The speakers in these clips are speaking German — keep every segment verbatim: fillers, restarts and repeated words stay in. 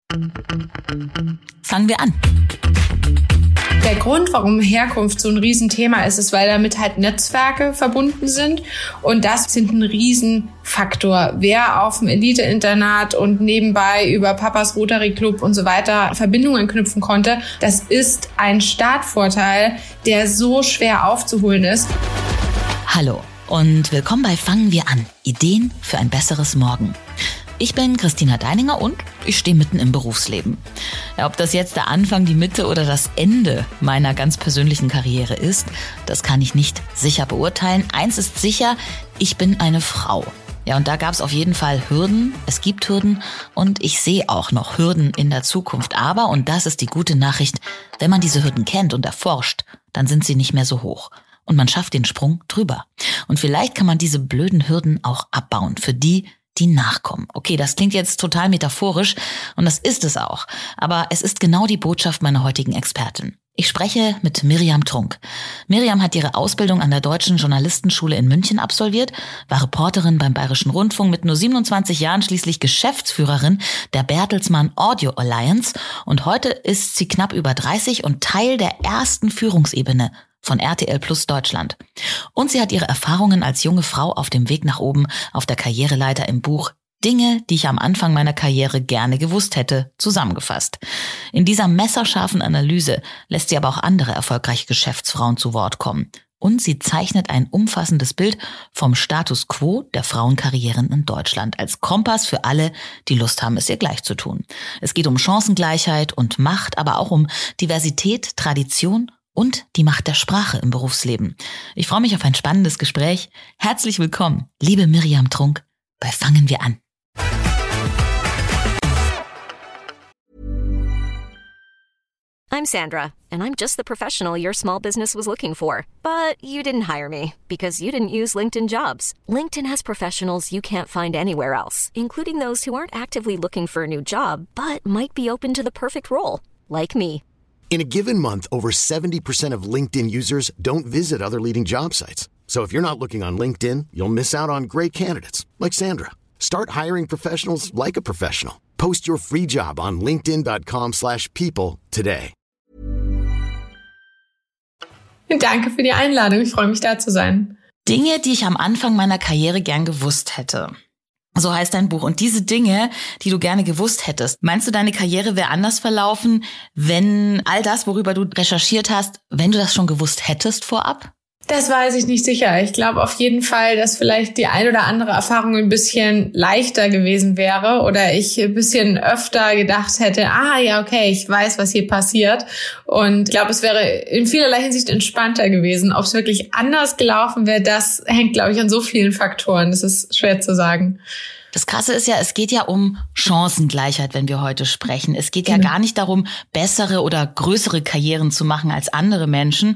Fangen wir an. Der Grund, warum Herkunft so ein Riesenthema ist, ist, weil damit halt Netzwerke verbunden sind. Und das sind ein Riesenfaktor. Wer auf dem Elite-Internat und nebenbei über Papas Rotary Club und so weiter Verbindungen knüpfen konnte, das ist ein Startvorteil, der so schwer aufzuholen ist. Hallo und willkommen bei Fangen wir an. Ideen für ein besseres Morgen. Ich bin Christina Deininger und ich stehe mitten im Berufsleben. Ja, ob das jetzt der Anfang, die Mitte oder das Ende meiner ganz persönlichen Karriere ist, das kann ich nicht sicher beurteilen. Eins ist sicher, ich bin eine Frau. Ja, und da gab es auf jeden Fall Hürden, es gibt Hürden und ich sehe auch noch Hürden in der Zukunft. Aber, und das ist die gute Nachricht, wenn man diese Hürden kennt und erforscht, dann sind sie nicht mehr so hoch. Und man schafft den Sprung drüber. Und vielleicht kann man diese blöden Hürden auch abbauen für die, die nachkommen. Okay, das klingt jetzt total metaphorisch und das ist es auch. Aber es ist genau die Botschaft meiner heutigen Expertin. Ich spreche mit Miriam Trunk. Miriam hat ihre Ausbildung an der Deutschen Journalistenschule in München absolviert, war Reporterin beim Bayerischen Rundfunk, mit nur siebenundzwanzig Jahren schließlich Geschäftsführerin der Bertelsmann Audio Alliance und heute ist sie knapp über dreißig und Teil der ersten Führungsebene von R T L Plus Deutschland. Und sie hat ihre Erfahrungen als junge Frau auf dem Weg nach oben auf der Karriereleiter im Buch Dinge, die ich am Anfang meiner Karriere gerne gewusst hätte, zusammengefasst. In dieser messerscharfen Analyse lässt sie aber auch andere erfolgreiche Geschäftsfrauen zu Wort kommen. Und sie zeichnet ein umfassendes Bild vom Status quo der Frauenkarrieren in Deutschland als Kompass für alle, die Lust haben, es ihr gleich zu tun. Es geht um Chancengleichheit und Macht, aber auch um Diversität, Tradition und die Macht der Sprache im Berufsleben. Ich freue mich auf ein spannendes Gespräch. Herzlich willkommen, liebe Miriam Trunk, bei Fangen wir an. I'm Sandra, and I'm just the professional your small business was looking for. But you didn't hire me because you didn't use LinkedIn Jobs. LinkedIn has professionals you can't find anywhere else, including those who aren't actively looking for a new job, but might be open to the perfect role, like me. In a given month, over seventy percent of LinkedIn users don't visit other leading job sites. So if you're not looking on LinkedIn, you'll miss out on great candidates like Sandra. Start hiring professionals like a professional. Post your free job on linkedin dot com slash people today. Danke für die Einladung. Ich freue mich, da zu sein. Dinge, die ich am Anfang meiner Karriere gern gewusst hätte. So heißt dein Buch. Und diese Dinge, die du gerne gewusst hättest, meinst du, deine Karriere wäre anders verlaufen, wenn all das, worüber du recherchiert hast, wenn du das schon gewusst hättest vorab? Das weiß ich nicht sicher. Ich glaube auf jeden Fall, dass vielleicht die ein oder andere Erfahrung ein bisschen leichter gewesen wäre oder ich ein bisschen öfter gedacht hätte, ah ja, okay, ich weiß, was hier passiert. Und ich glaube, es wäre in vielerlei Hinsicht entspannter gewesen. Ob es wirklich anders gelaufen wäre, das hängt, glaube ich, an so vielen Faktoren. Das ist schwer zu sagen. Das Krasse ist ja, es geht ja um Chancengleichheit, wenn wir heute sprechen. Es geht ja gar nicht darum, bessere oder größere Karrieren zu machen als andere Menschen.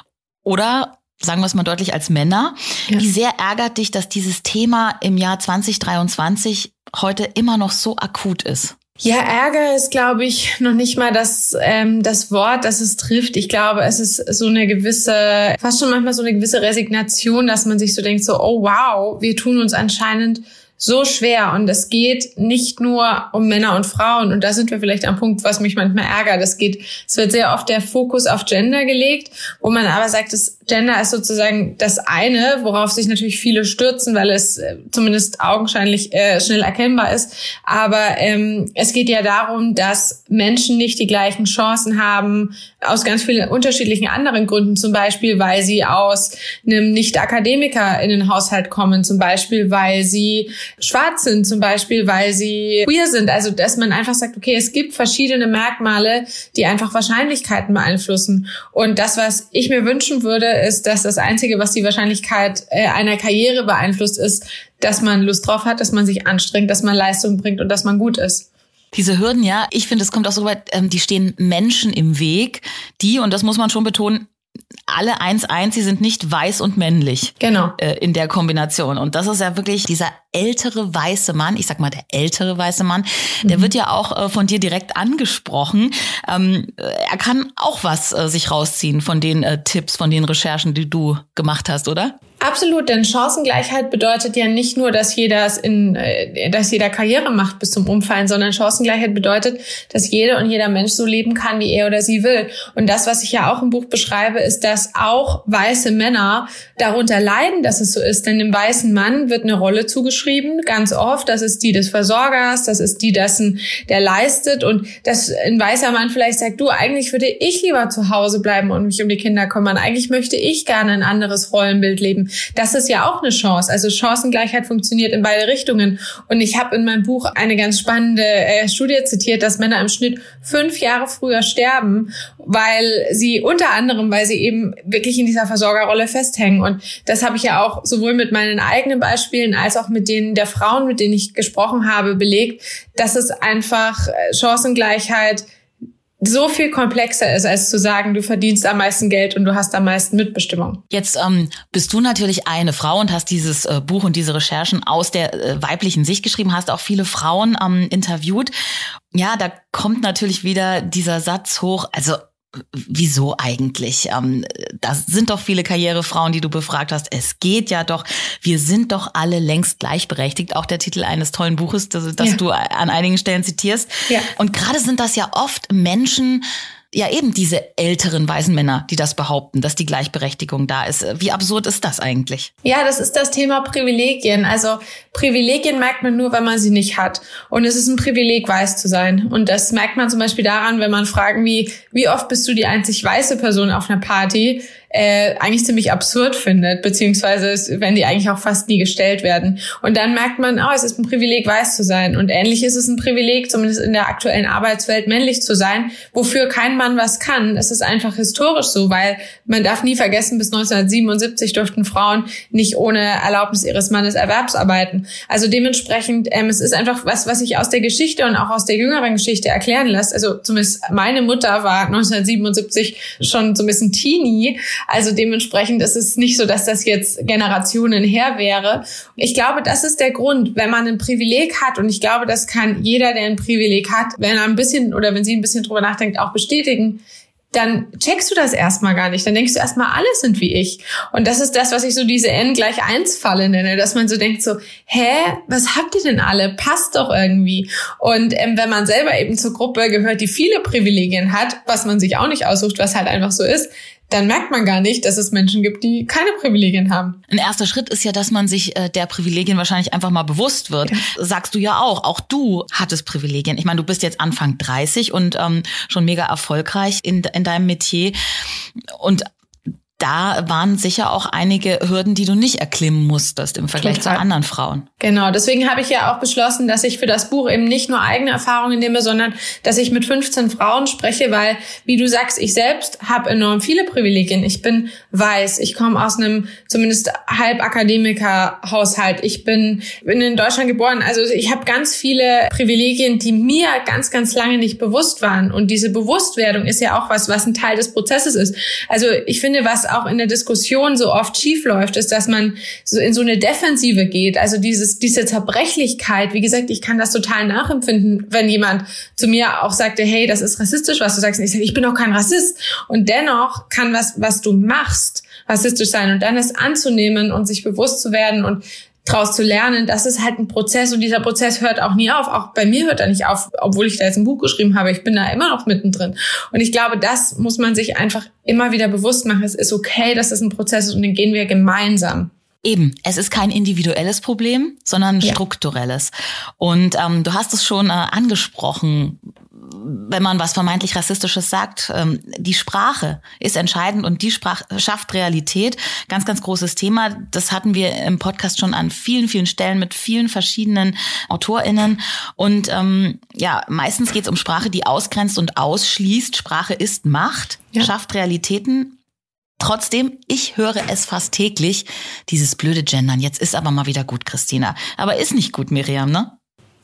Oder sagen wir es mal deutlich, als Männer. Ja. Wie sehr ärgert dich, dass dieses Thema im Jahr zwanzig dreiundzwanzig heute immer noch so akut ist? Ja, Ärger ist, glaube ich, noch nicht mal das ähm, das Wort, das es trifft. Ich glaube, es ist so eine gewisse, fast schon manchmal so eine gewisse Resignation, dass man sich so denkt, so, oh wow, wir tun uns anscheinend so schwer und es geht nicht nur um Männer und Frauen und da sind wir vielleicht am Punkt, was mich manchmal ärgert. Es geht, es wird sehr oft der Fokus auf Gender gelegt, wo man aber sagt, das Gender ist sozusagen das eine, worauf sich natürlich viele stürzen, weil es äh, zumindest augenscheinlich äh, schnell erkennbar ist. Aber ähm, es geht ja darum, dass Menschen nicht die gleichen Chancen haben, aus ganz vielen unterschiedlichen anderen Gründen, zum Beispiel, weil sie aus einem Nicht-AkademikerInnen-Haushalt kommen, zum Beispiel, weil sie schwarz sind, zum Beispiel, weil sie queer sind. Also, dass man einfach sagt, okay, es gibt verschiedene Merkmale, die einfach Wahrscheinlichkeiten beeinflussen. Und das, was ich mir wünschen würde, ist, dass das Einzige, was die Wahrscheinlichkeit äh, einer Karriere beeinflusst, ist, dass man Lust drauf hat, dass man sich anstrengt, dass man Leistung bringt und dass man gut ist. Diese Hürden, ja, ich finde, es kommt auch so weit, ähm, die stehen Menschen im Weg, die, und das muss man schon betonen, alle eins eins, sie sind nicht weiß und männlich. Genau. Äh, in der Kombination. Und das ist ja wirklich dieser ältere weiße Mann, ich sag mal der ältere weiße Mann, mhm. der wird ja auch äh, von dir direkt angesprochen. Ähm, er kann auch was äh, sich rausziehen von den äh, Tipps, von den Recherchen, die du gemacht hast, oder? Absolut, denn Chancengleichheit bedeutet ja nicht nur, dass jeder es in, dass jeder Karriere macht bis zum Umfallen, sondern Chancengleichheit bedeutet, dass jede und jeder Mensch so leben kann, wie er oder sie will. Und das, was ich ja auch im Buch beschreibe, ist, dass auch weiße Männer darunter leiden, dass es so ist. Denn dem weißen Mann wird eine Rolle zugeschrieben, ganz oft. Das ist die des Versorgers, das ist die dessen, der leistet. Und dass ein weißer Mann vielleicht sagt, du, eigentlich würde ich lieber zu Hause bleiben und mich um die Kinder kümmern. Eigentlich möchte ich gerne ein anderes Rollenbild leben. Das ist ja auch eine Chance. Also Chancengleichheit funktioniert in beide Richtungen. Und ich habe in meinem Buch eine ganz spannende äh, Studie zitiert, dass Männer im Schnitt fünf Jahre früher sterben, weil sie unter anderem, weil sie eben wirklich in dieser Versorgerrolle festhängen. Und das habe ich ja auch sowohl mit meinen eigenen Beispielen als auch mit denen der Frauen, mit denen ich gesprochen habe, belegt, dass es einfach Chancengleichheit so viel komplexer ist, als zu sagen, du verdienst am meisten Geld und du hast am meisten Mitbestimmung. Jetzt ähm, bist du natürlich eine Frau und hast dieses äh, Buch und diese Recherchen aus der äh, weiblichen Sicht geschrieben, hast auch viele Frauen ähm, interviewt. Ja, da kommt natürlich wieder dieser Satz hoch, also wieso eigentlich? Ähm, das sind doch viele Karrierefrauen, die du befragt hast. Es geht ja doch. Wir sind doch alle längst gleichberechtigt. Auch der Titel eines tollen Buches, das, das ja. du an einigen Stellen zitierst. Ja. Und gerade sind das ja oft Menschen, ja eben diese älteren weißen Männer, die das behaupten, dass die Gleichberechtigung da ist. Wie absurd ist das eigentlich? Ja, das ist das Thema Privilegien. Also Privilegien merkt man nur, wenn man sie nicht hat. Und es ist ein Privileg, weiß zu sein. Und das merkt man zum Beispiel daran, wenn man fragen, wie, wie oft bist du die einzig weiße Person auf einer Party, äh, eigentlich ziemlich absurd findet, beziehungsweise wenn die eigentlich auch fast nie gestellt werden. Und dann merkt man, oh, es ist ein Privileg, weiß zu sein. Und ähnlich ist es ein Privileg, zumindest in der aktuellen Arbeitswelt, männlich zu sein, wofür kein Mann was kann. Es ist einfach historisch so, weil man darf nie vergessen, bis neunzehnhundertsiebenundsiebzig durften Frauen nicht ohne Erlaubnis ihres Mannes erwerbsarbeiten. Also dementsprechend, ähm, es ist einfach was, was sich aus der Geschichte und auch aus der jüngeren Geschichte erklären lässt. Also zumindest meine Mutter war neunzehnhundertsiebenundsiebzig schon so ein bisschen Teenie. Also dementsprechend ist es nicht so, dass das jetzt Generationen her wäre. Ich glaube, das ist der Grund, wenn man ein Privileg hat, und ich glaube, das kann jeder, der ein Privileg hat, wenn er ein bisschen oder wenn sie ein bisschen drüber nachdenkt, auch bestätigen, dann checkst du das erstmal gar nicht. Dann denkst du erstmal, alle sind wie ich. Und das ist das, was ich so diese N gleich eins Falle nenne, dass man so denkt so, hä, was habt ihr denn alle? Passt doch irgendwie. Und ähm, wenn man selber eben zur Gruppe gehört, die viele Privilegien hat, was man sich auch nicht aussucht, was halt einfach so ist, dann merkt man gar nicht, dass es Menschen gibt, die keine Privilegien haben. Ein erster Schritt ist ja, dass man sich äh, der Privilegien wahrscheinlich einfach mal bewusst wird. Ja. Sagst du ja auch. Auch du hattest Privilegien. Ich meine, du bist jetzt Anfang dreißig und ähm, schon mega erfolgreich in, in deinem Metier. Und da waren sicher auch einige Hürden, die du nicht erklimmen musstest im Vergleich Total. zu anderen Frauen. Genau, deswegen habe ich ja auch beschlossen, dass ich für das Buch eben nicht nur eigene Erfahrungen nehme, sondern dass ich mit fünfzehn Frauen spreche, weil, wie du sagst, ich selbst habe enorm viele Privilegien. Ich bin weiß, ich komme aus einem zumindest Halbakademiker-Haushalt. Ich bin, bin in Deutschland geboren. Also ich habe ganz viele Privilegien, die mir ganz, ganz lange nicht bewusst waren. Und diese Bewusstwerdung ist ja auch was, was ein Teil des Prozesses ist. Also ich finde, was auch in der Diskussion so oft schief läuft, ist, dass man so in so eine Defensive geht. Also dieses, diese Zerbrechlichkeit, wie gesagt, ich kann das total nachempfinden, wenn jemand zu mir auch sagte, hey, das ist rassistisch, was du sagst. Und ich sage, ich bin doch kein Rassist. Und dennoch kann was, was du machst, rassistisch sein. Und dann es anzunehmen und sich bewusst zu werden und draus zu lernen, das ist halt ein Prozess, und dieser Prozess hört auch nie auf. Auch bei mir hört er nicht auf, obwohl ich da jetzt ein Buch geschrieben habe. Ich bin da immer noch mittendrin. Und ich glaube, das muss man sich einfach immer wieder bewusst machen. Es ist okay, dass es ein Prozess ist, und den gehen wir gemeinsam. Eben, es ist kein individuelles Problem, sondern ein ja. strukturelles. Und ähm, du hast es schon äh, angesprochen, wenn man was vermeintlich Rassistisches sagt, ähm, die Sprache ist entscheidend, und die Sprache schafft Realität. Ganz, ganz großes Thema. Das hatten wir im Podcast schon an vielen, vielen Stellen mit vielen verschiedenen AutorInnen. Und ähm, ja, meistens geht es um Sprache, die ausgrenzt und ausschließt. Sprache ist Macht, ja. schafft Realitäten. Trotzdem, ich höre es fast täglich, dieses blöde Gendern. Jetzt ist aber mal wieder gut, Christina. Aber ist nicht gut, Miriam, ne?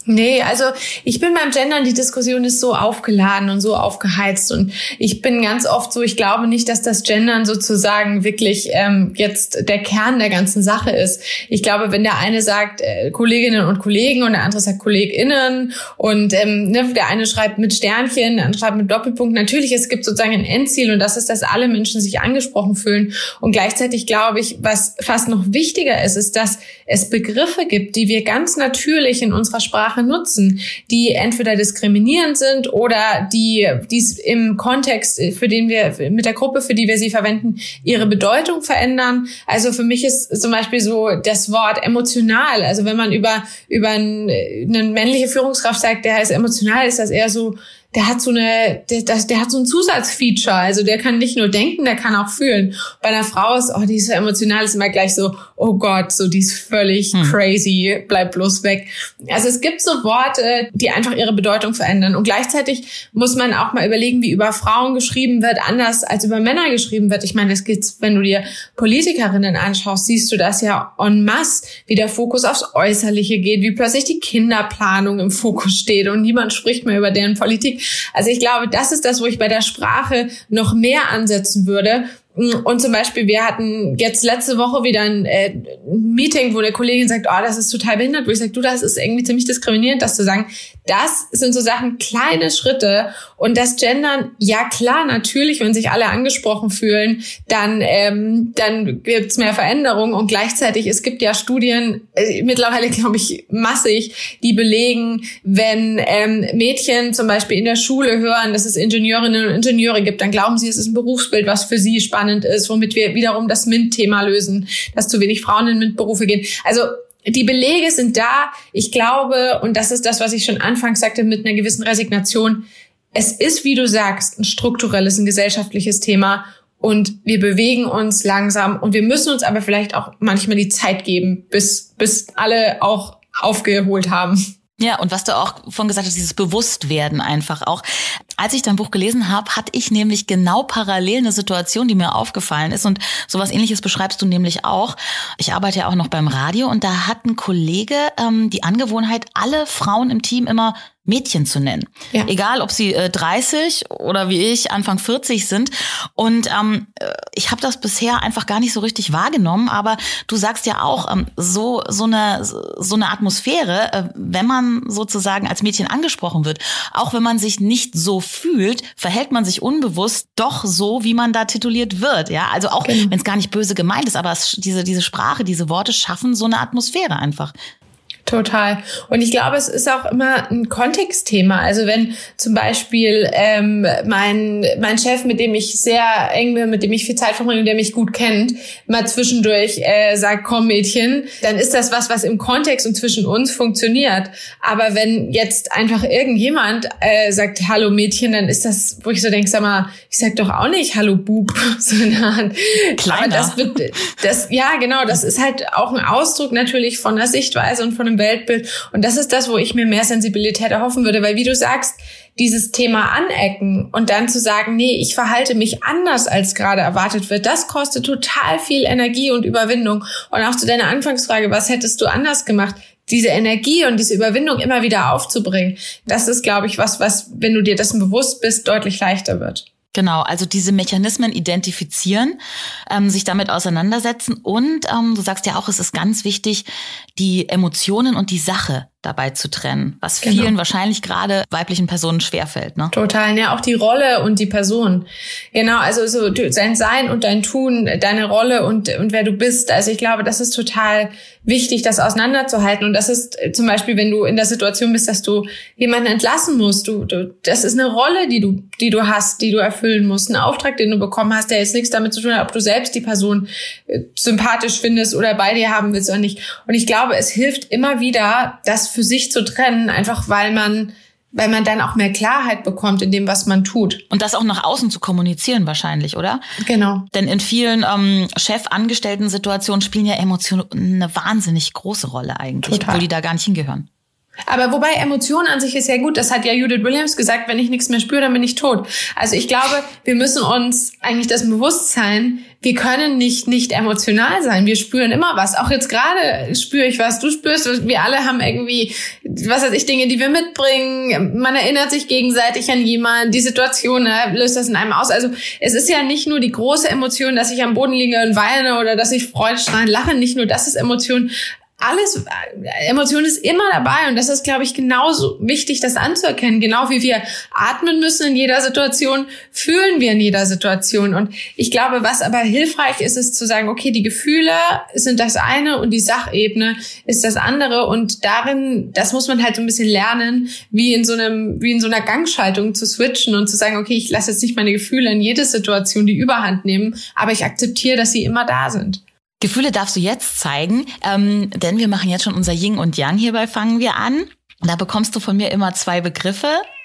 Nee, also ich bin beim Gendern, die Diskussion ist so aufgeladen und so aufgeheizt und ich bin ganz oft so, ich glaube nicht, dass das Gendern sozusagen wirklich ähm, jetzt der Kern der ganzen Sache ist. Ich glaube, wenn der eine sagt äh, Kolleginnen und Kollegen und der andere sagt KollegInnen und ähm, ne, der eine schreibt mit Sternchen, der andere schreibt mit Doppelpunkt, natürlich, es gibt sozusagen ein Endziel und das ist, dass alle Menschen sich angesprochen fühlen und gleichzeitig glaube ich, was fast noch wichtiger ist, ist, dass es Begriffe gibt, die wir ganz natürlich in unserer Sprache nutzen, die entweder diskriminierend sind oder die dies im Kontext, für den wir mit der Gruppe, für die wir sie verwenden, ihre Bedeutung verändern. Also für mich ist zum Beispiel so das Wort emotional. Also wenn man über über eine männliche Führungskraft sagt, der ist emotional, ist das eher so, der hat so eine, der, der hat so ein Zusatzfeature. Also der kann nicht nur denken, der kann auch fühlen. Bei einer Frau ist, oh, die ist so emotional, ist immer gleich so, oh Gott, so die ist völlig hm. crazy, bleib bloß weg. Also es gibt so Worte, die einfach ihre Bedeutung verändern. Und gleichzeitig muss man auch mal überlegen, wie über Frauen geschrieben wird, anders als über Männer geschrieben wird. Ich meine, das geht's, wenn du dir Politikerinnen anschaust, siehst du das ja en masse, wie der Fokus aufs Äußerliche geht, wie plötzlich die Kinderplanung im Fokus steht und niemand spricht mehr über deren Politik. Also ich glaube, das ist das, wo ich bei der Sprache noch mehr ansetzen würde. Und zum Beispiel, wir hatten jetzt letzte Woche wieder ein, äh, ein Meeting, wo eine Kollegin sagt, oh, das ist total behindert, wo ich sage, du, das ist irgendwie ziemlich diskriminierend, das zu sagen. Das sind so Sachen, kleine Schritte. Und das Gendern, ja klar, natürlich, wenn sich alle angesprochen fühlen, dann ähm, dann gibt's mehr Veränderung. Und gleichzeitig, es gibt ja Studien, äh, mittlerweile glaube ich massig, die belegen, wenn ähm, Mädchen zum Beispiel in der Schule hören, dass es Ingenieurinnen und Ingenieure gibt, dann glauben sie, es ist ein Berufsbild, was für sie spannend ist, womit wir wiederum das MINT-Thema lösen, dass zu wenig Frauen in MINT-Berufe gehen. Also die Belege sind da. Ich glaube, und das ist das, was ich schon anfangs sagte, mit einer gewissen Resignation, es ist, wie du sagst, ein strukturelles, ein gesellschaftliches Thema und wir bewegen uns langsam und wir müssen uns aber vielleicht auch manchmal die Zeit geben, bis bis alle auch aufgeholt haben. Ja, und was du auch von gesagt hast, dieses Bewusstwerden einfach auch. Als ich dein Buch gelesen habe, hatte ich nämlich genau parallel eine Situation, die mir aufgefallen ist und sowas Ähnliches beschreibst du nämlich auch. Ich arbeite ja auch noch beim Radio und da hat ein Kollege ähm, die Angewohnheit, alle Frauen im Team immer Mädchen zu nennen. Ja. Egal, ob sie äh, dreißig oder wie ich Anfang vierzig sind. Und ähm, ich habe das bisher einfach gar nicht so richtig wahrgenommen. Aber du sagst ja auch, ähm, so so eine so eine Atmosphäre, äh, wenn man sozusagen als Mädchen angesprochen wird, auch wenn man sich nicht so fühlt, verhält man sich unbewusst doch so, wie man da tituliert wird. Ja, also auch genau. Wenn es gar nicht böse gemeint ist, aber es, diese diese Sprache, diese Worte schaffen so eine Atmosphäre einfach. Total. Und ich glaube, es ist auch immer ein Kontextthema. Also wenn zum Beispiel ähm, mein mein Chef, mit dem ich sehr eng bin, mit dem ich viel Zeit verbringe, der mich gut kennt, mal zwischendurch äh, sagt, komm Mädchen, dann ist das was, was im Kontext und zwischen uns funktioniert. Aber wenn jetzt einfach irgendjemand äh, sagt, hallo Mädchen, dann ist das, wo ich so denke, sag mal, ich sag doch auch nicht hallo Bub, sondern kleiner. Aber das wird, das, ja genau, das ist halt auch ein Ausdruck natürlich von der Sichtweise und von einem Weltbild. Und das ist das, wo ich mir mehr Sensibilität erhoffen würde, weil wie du sagst, dieses Thema anecken und dann zu sagen, nee, ich verhalte mich anders, als gerade erwartet wird, das kostet total viel Energie und Überwindung. Und auch zu deiner Anfangsfrage, was hättest du anders gemacht? Diese Energie und diese Überwindung immer wieder aufzubringen, das ist, glaube ich, was, was, wenn du dir dessen bewusst bist, deutlich leichter wird. Genau, also diese Mechanismen identifizieren, ähm, sich damit auseinandersetzen und ähm, du sagst ja auch, es ist ganz wichtig, die Emotionen und die Sache dabei zu trennen, was genau. vielen wahrscheinlich gerade weiblichen Personen schwerfällt, ne? Total, ja, auch die Rolle und die Person. Genau, also so dein Sein und dein Tun, deine Rolle und und wer du bist. Also ich glaube, das ist total wichtig, das auseinanderzuhalten. Und das ist zum Beispiel, wenn du in der Situation bist, dass du jemanden entlassen musst. Du, du, das ist eine Rolle, die du, die du hast, die du erfüllen musst. Ein Auftrag, den du bekommen hast, der jetzt nichts damit zu tun hat, ob du selbst die Person äh, sympathisch findest oder bei dir haben willst oder nicht. Und ich glaube, es hilft immer wieder, das für sich zu trennen, einfach weil man weil man dann auch mehr Klarheit bekommt in dem, was man tut. Und das auch nach außen zu kommunizieren wahrscheinlich, oder? Genau. Denn in vielen ähm, Chef-Angestellten-Situationen spielen ja Emotionen eine wahnsinnig große Rolle eigentlich, Total. obwohl die da gar nicht hingehören. Aber wobei Emotionen an sich ist ja gut. Das hat ja Judith Williams gesagt, wenn ich nichts mehr spüre, dann bin ich tot. Also ich glaube, wir müssen uns eigentlich das bewusst sein, wir können nicht nicht emotional sein. Wir spüren immer was. Auch jetzt gerade spüre ich was, du spürst, wir alle haben irgendwie, was weiß ich, Dinge, die wir mitbringen. Man erinnert sich gegenseitig an jemanden. Die Situation ne, löst das in einem aus. Also es ist ja nicht nur die große Emotion, dass ich am Boden liege und weine oder dass ich freudestrahlend lache. Nicht nur das ist Emotion. Alles, Emotion ist immer dabei und das ist, glaube ich, genauso wichtig, das anzuerkennen. Genau wie wir atmen müssen in jeder Situation, fühlen wir in jeder Situation. Und ich glaube, was aber hilfreich ist, ist zu sagen, okay, die Gefühle sind das eine und die Sachebene ist das andere. Und darin, das muss man halt so ein bisschen lernen, wie in so einem, wie in so einer Gangschaltung zu switchen und zu sagen, okay, ich lasse jetzt nicht meine Gefühle in jede Situation die Überhand nehmen, aber ich akzeptiere, dass sie immer da sind. Gefühle darfst du jetzt zeigen, ähm, denn wir machen jetzt schon unser Yin und Yang hierbei fangen wir an. Da bekommst du von mir immer zwei Begriffe.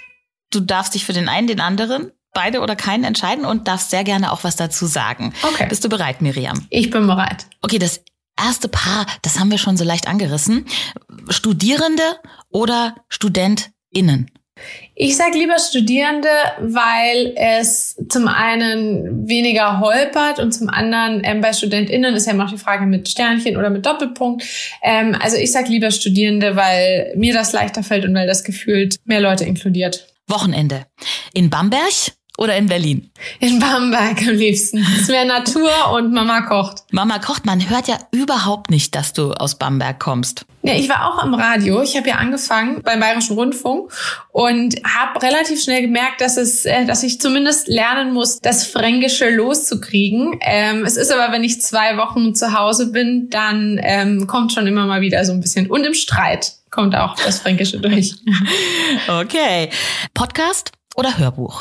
Du darfst dich für den einen, den anderen, beide oder keinen entscheiden und darfst sehr gerne auch was dazu sagen. Okay. Bist du bereit, Miriam? Ich bin bereit. Okay, das erste Paar, das haben wir schon so leicht angerissen. Studierende oder StudentInnen? Ich sag lieber Studierende, weil es zum einen weniger holpert und zum anderen ähm, bei StudentInnen ist ja immer noch die Frage mit Sternchen oder mit Doppelpunkt. Ähm, also ich sag lieber Studierende, weil mir das leichter fällt und weil das gefühlt mehr Leute inkludiert. Wochenende. In Bamberg oder in Berlin? In Bamberg am liebsten. Es wäre Natur und Mama kocht. Mama kocht, man hört ja überhaupt nicht, dass du aus Bamberg kommst. Ja, ich war auch am Radio. Ich habe ja angefangen beim Bayerischen Rundfunk und habe relativ schnell gemerkt, dass es, äh, dass ich zumindest lernen muss, das Fränkische loszukriegen. Ähm, es ist aber, wenn ich zwei Wochen zu Hause bin, dann ähm, kommt schon immer mal wieder so ein bisschen. Und im Streit kommt auch das Fränkische durch. Okay. Podcast oder Hörbuch?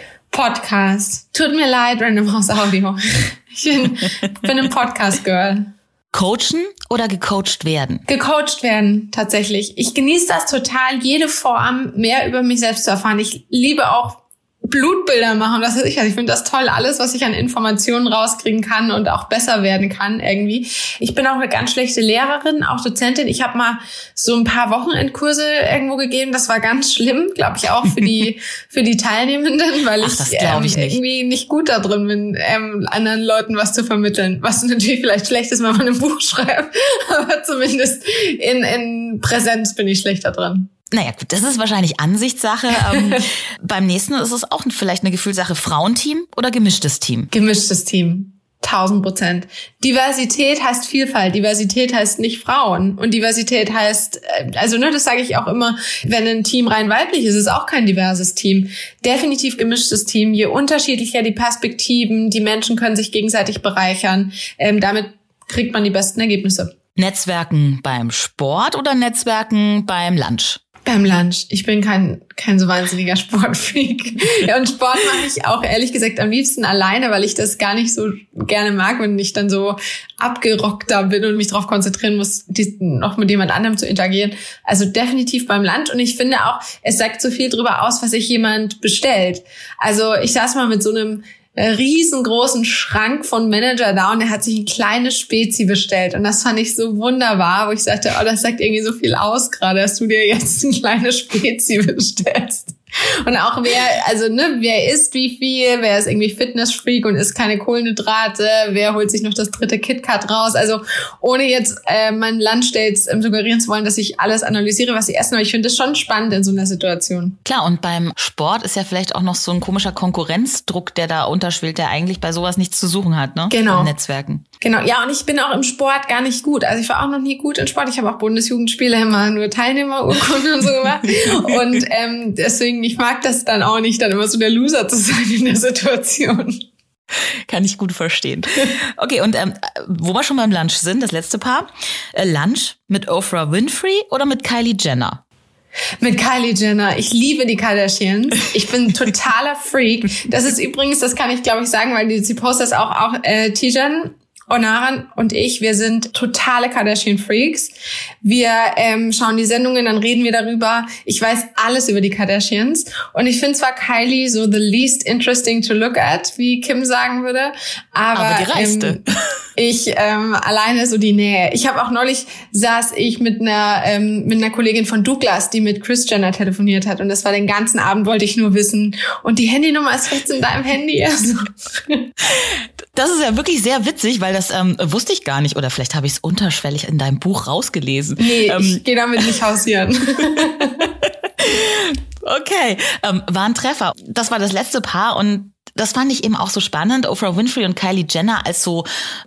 Podcast. Tut mir leid, Random House Audio. Ich bin, bin ein Podcast-Girl. Coachen oder gecoacht werden? Gecoacht werden, tatsächlich. Ich genieße das total, jede Form mehr über mich selbst zu erfahren. Ich liebe auch Blutbilder machen, was weiß ich. Also ich finde das toll, alles, was ich an Informationen rauskriegen kann und auch besser werden kann irgendwie. Ich bin auch eine ganz schlechte Lehrerin, auch Dozentin. Ich habe mal so ein paar Wochenendkurse irgendwo gegeben. Das war ganz schlimm, glaube ich, auch für die für die Teilnehmenden, weil Ach, ich, ähm, ich nicht. irgendwie nicht gut da drin bin, ähm, anderen Leuten was zu vermitteln. Was natürlich vielleicht schlecht ist, wenn man ein Buch schreibt, aber zumindest in, in Präsenz bin ich schlechter drin. Naja, gut, das ist wahrscheinlich Ansichtssache. ähm, beim nächsten ist es auch vielleicht eine Gefühlssache. Frauenteam oder gemischtes Team? Gemischtes Team. Tausend Prozent. Diversität heißt Vielfalt. Diversität heißt nicht Frauen. Und Diversität heißt, also ne, das sage ich auch immer, wenn ein Team rein weiblich ist, ist es auch kein diverses Team. Definitiv gemischtes Team. Je unterschiedlicher die Perspektiven, die Menschen können sich gegenseitig bereichern. Ähm, damit kriegt man die besten Ergebnisse. Netzwerken beim Sport oder Netzwerken beim Lunch? Beim Lunch. Ich bin kein kein so wahnsinniger Sportfreak. Ja, und Sport mache ich auch ehrlich gesagt am liebsten alleine, weil ich das gar nicht so gerne mag, wenn ich dann so abgerockter bin und mich darauf konzentrieren muss, die, noch mit jemand anderem zu interagieren. Also definitiv beim Lunch. Und ich finde auch, es sagt so viel drüber aus, was sich jemand bestellt. Also ich saß mal mit so einem riesengroßen Schrank von Manager da und er hat sich ein kleines Spezi bestellt und das fand ich so wunderbar, wo ich sagte, oh, das sagt irgendwie so viel aus gerade, dass du dir jetzt ein kleines Spezi bestellst. Und auch wer, also ne, wer isst wie viel, wer ist irgendwie Fitnessfreak und isst keine Kohlenhydrate, wer holt sich noch das dritte KitKat raus. Also ohne jetzt äh, mein Lunchdates ähm, suggerieren zu wollen, dass ich alles analysiere, was sie essen, aber ich finde das schon spannend in so einer Situation. Klar, und beim Sport ist ja vielleicht auch noch so ein komischer Konkurrenzdruck, der da unterschwillt, der eigentlich bei sowas nichts zu suchen hat, ne? Genau. In Netzwerken. Genau, ja, und ich bin auch im Sport gar nicht gut. Also ich war auch noch nie gut in Sport. Ich habe auch Bundesjugendspiele immer nur Teilnehmerurkunden und so gemacht. Und ähm, deswegen, ich mag das dann auch nicht, dann immer so der Loser zu sein in der Situation. Kann ich gut verstehen. Okay, und ähm, wo wir schon beim Lunch sind, das letzte Paar. Äh, Lunch mit Oprah Winfrey oder mit Kylie Jenner? Mit Kylie Jenner. Ich liebe die Kardashians. Ich bin ein totaler Freak. Das ist übrigens, das kann ich glaube ich sagen, weil die, sie postet das auch, auch äh, Tijan Onaran und ich, wir sind totale Kardashian-Freaks. Wir ähm, schauen die Sendungen, dann reden wir darüber. Ich weiß alles über die Kardashians. Und ich finde zwar Kylie so the least interesting to look at, wie Kim sagen würde. Aber, aber die reichste. Ähm, ich ähm, alleine so die Nähe. Ich habe auch neulich, saß ich mit einer ähm, mit einer Kollegin von Douglas, die mit Kris Jenner telefoniert hat. Und das war den ganzen Abend, wollte ich nur wissen. Und die Handynummer ist rechts in deinem Handy. Also. Das ist ja wirklich sehr witzig, weil das ähm, wusste ich gar nicht. Oder vielleicht habe ich es unterschwellig in deinem Buch rausgelesen. Nee, ähm, ich gehe damit nicht hausieren. Okay, ähm, war ein Treffer. Das war das letzte Paar und das fand ich eben auch so spannend. Oprah Winfrey und Kylie Jenner als so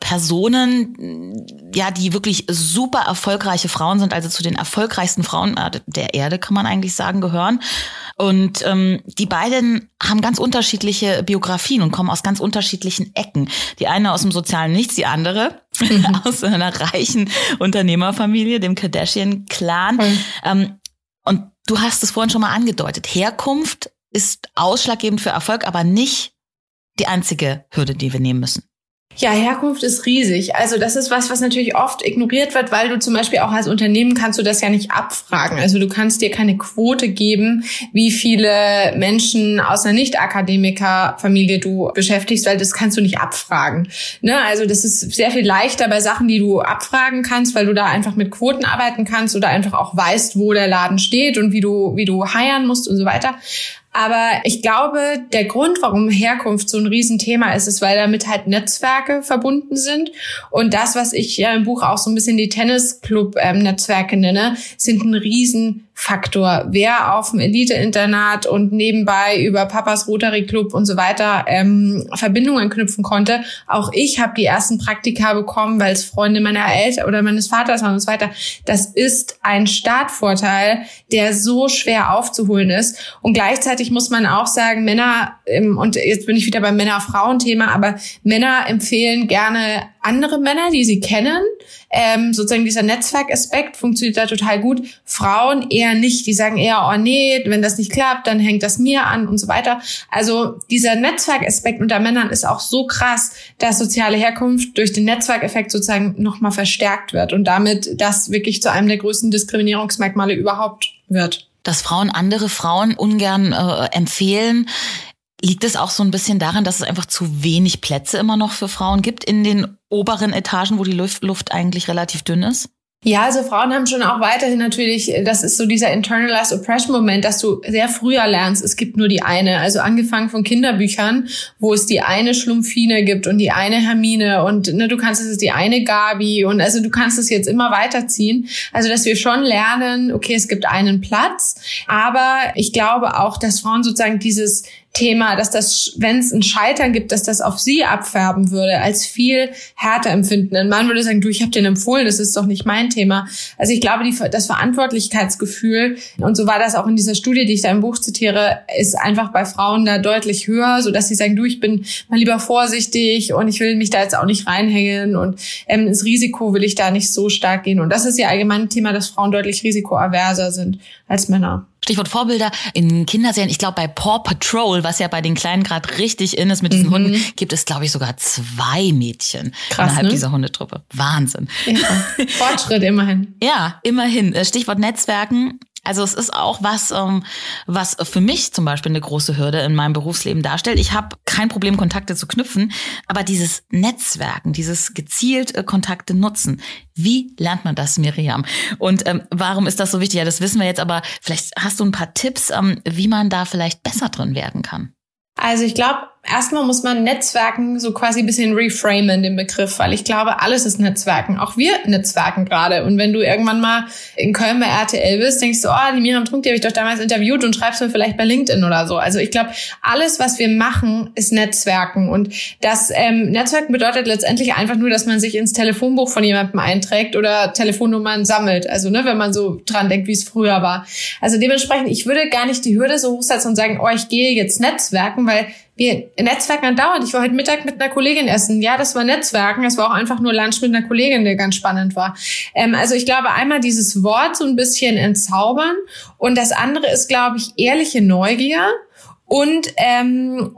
Personen, ja, die wirklich super erfolgreiche Frauen sind, also zu den erfolgreichsten Frauen der Erde, kann man eigentlich sagen, gehören. Und ähm, die beiden haben ganz unterschiedliche Biografien und kommen aus ganz unterschiedlichen Ecken. Die eine aus dem sozialen Nichts, die andere mhm. aus einer reichen Unternehmerfamilie, dem Kardashian-Clan. Mhm. Ähm, und du hast es vorhin schon mal angedeutet. Herkunft ist ausschlaggebend für Erfolg, aber nicht die einzige Hürde, die wir nehmen müssen. Ja, Herkunft ist riesig. Also das ist was, was natürlich oft ignoriert wird, weil du zum Beispiel auch als Unternehmen kannst du das ja nicht abfragen. Also du kannst dir keine Quote geben, wie viele Menschen aus einer Nicht-Akademiker-Familie du beschäftigst, weil das kannst du nicht abfragen. Ne? Also das ist sehr viel leichter bei Sachen, die du abfragen kannst, weil du da einfach mit Quoten arbeiten kannst oder einfach auch weißt, wo der Laden steht und wie du, wie du hiren musst und so weiter. Aber ich glaube, der Grund, warum Herkunft so ein Riesenthema ist, ist, weil damit halt Netzwerke verbunden sind. Und das, was ich ja im Buch auch so ein bisschen die Tennisclub-Netzwerke nenne, sind ein Riesenfaktor. Wer auf dem Elite-Internat und nebenbei über Papas Rotary Club und so weiter ähm, Verbindungen knüpfen konnte. Auch ich habe die ersten Praktika bekommen, weil es Freunde meiner Eltern oder meines Vaters waren und so weiter. Das ist ein Startvorteil, der so schwer aufzuholen ist. Und gleichzeitig muss man auch sagen, Männer, und jetzt bin ich wieder beim Männer-Frauen-Thema, aber Männer empfehlen gerne andere Männer, die sie kennen. Ähm, sozusagen dieser Netzwerkaspekt funktioniert da total gut. Frauen eher nicht. Die sagen eher, oh nee, wenn das nicht klappt, dann hängt das mir an und so weiter. Also dieser Netzwerkaspekt unter Männern ist auch so krass, dass soziale Herkunft durch den Netzwerkeffekt sozusagen nochmal verstärkt wird und damit das wirklich zu einem der größten Diskriminierungsmerkmale überhaupt wird. Dass Frauen andere Frauen ungern äh, empfehlen, liegt es auch so ein bisschen daran, dass es einfach zu wenig Plätze immer noch für Frauen gibt in den oberen Etagen, wo die Luft, Luft eigentlich relativ dünn ist? Ja, also Frauen haben schon auch weiterhin natürlich, das ist so dieser internalized oppression Moment, dass du sehr früher lernst, es gibt nur die eine. Also angefangen von Kinderbüchern, wo es die eine Schlumpfine gibt und die eine Hermine und ne, du kannst, es ist die eine Gabi und also du kannst es jetzt immer weiterziehen. Also dass wir schon lernen, okay, es gibt einen Platz, aber ich glaube auch, dass Frauen sozusagen dieses Thema, dass das, wenn es ein Scheitern gibt, dass das auf sie abfärben würde, als viel härter empfinden. Ein Mann würde sagen, du, ich habe den empfohlen, das ist doch nicht mein Thema. Also ich glaube, die, das Verantwortlichkeitsgefühl, und so war das auch in dieser Studie, die ich da im Buch zitiere, ist einfach bei Frauen da deutlich höher, so dass sie sagen, du, ich bin mal lieber vorsichtig und ich will mich da jetzt auch nicht reinhängen und ähm, ins Risiko will ich da nicht so stark gehen. Und das ist ja allgemein ein Thema, dass Frauen deutlich risikoaverser sind als Männer. Stichwort Vorbilder in Kinderserien. Ich glaube, bei Paw Patrol, was ja bei den Kleinen gerade richtig in ist mit diesen mhm. Hunden, gibt es, glaube ich, sogar zwei Mädchen Krass, innerhalb ne? dieser Hundetruppe. Wahnsinn. Ja. Fortschritt immerhin. Ja, immerhin. Stichwort Netzwerken. Also es ist auch was, was für mich zum Beispiel eine große Hürde in meinem Berufsleben darstellt. Ich habe kein Problem, Kontakte zu knüpfen, aber dieses Netzwerken, dieses gezielt Kontakte nutzen, wie lernt man das, Miriam? Und ähm, warum ist das so wichtig? Ja, das wissen wir jetzt, aber vielleicht hast du ein paar Tipps, ähm, wie man da vielleicht besser drin werden kann. Also ich glaube, erstmal muss man Netzwerken so quasi ein bisschen reframen, den Begriff, weil ich glaube, alles ist Netzwerken. Auch wir netzwerken gerade. Und wenn du irgendwann mal in Köln bei R T L bist, denkst du, oh, die Miriam Trunk, die habe ich doch damals interviewt und schreibst mir vielleicht bei LinkedIn oder so. Also ich glaube, alles, was wir machen, ist Netzwerken. Und das ähm, Netzwerken bedeutet letztendlich einfach nur, dass man sich ins Telefonbuch von jemandem einträgt oder Telefonnummern sammelt. Also ne, wenn man so dran denkt, wie es früher war. Also dementsprechend, ich würde gar nicht die Hürde so hochsetzen und sagen, oh, ich gehe jetzt Netzwerken, weil wir netzwerken andauernd. Ich war heute Mittag mit einer Kollegin essen. Ja, das war Netzwerken. Es war auch einfach nur Lunch mit einer Kollegin, der ganz spannend war. Ähm, also ich glaube, einmal dieses Wort so ein bisschen entzaubern. Und das andere ist, glaube ich, ehrliche Neugier und ähm, und